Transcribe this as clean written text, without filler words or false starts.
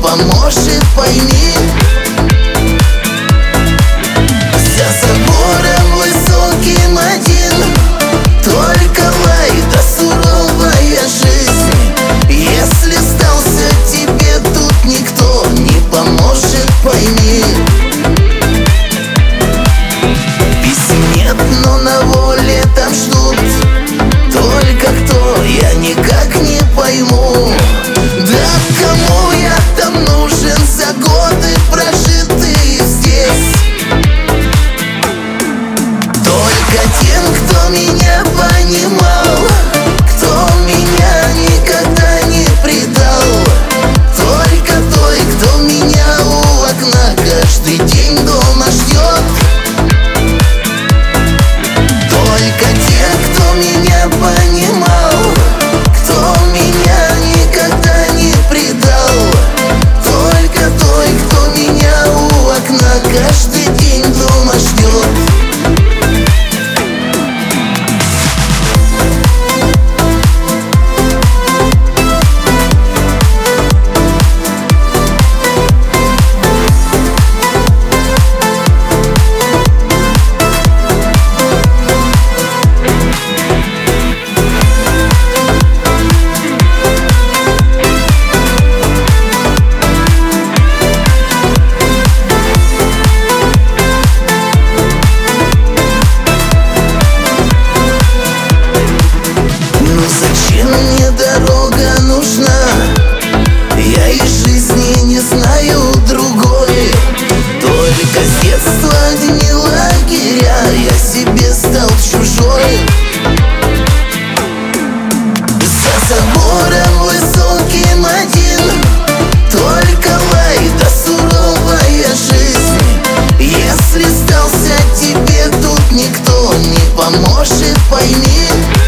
поможет, пойми. За забором высоким один, только лай да суровая жизнь. Если сдался тебе тут никто не поможет, пойми. Писем нет, но на воле там ждут. Только кто, я никак не пойму. Да кому я там нужен за годы, прожитые здесь? Только тем, кто меня понимал, кто меня никогда не предал. Только той, кто меня у окна каждый день дома ждет. Только те, кто меня понимал, кто меня никогда не предал. Только той, кто меня у окна каждый день дома ждет. Зачем мне дорога нужна? Я из жизни не знаю другой. Только с детства одни лагеря, я себе стал чужой. За забором высоким один, только лай да суровая жизнь. Если сдался тебе тут никто не поможет, пойми.